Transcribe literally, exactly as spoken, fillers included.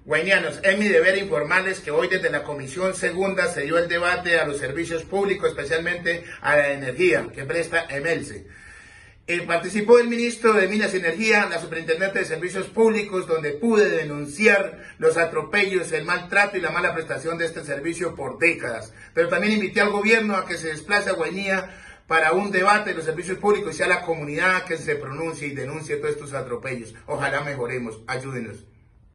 Guainianos, es mi deber informarles que hoy desde la Comisión Segunda se dio el debate a los servicios públicos, especialmente a la energía que presta EMELSE. Eh, participó el ministro de Minas y Energía, la superintendente de Servicios Públicos, donde pude denunciar los atropellos, el maltrato y la mala prestación de este servicio por décadas. Pero también invité al gobierno a que se desplace a Guainía para un debate de los servicios públicos y a la comunidad que se pronuncie y denuncie todos estos atropellos. Ojalá mejoremos. Ayúdenos.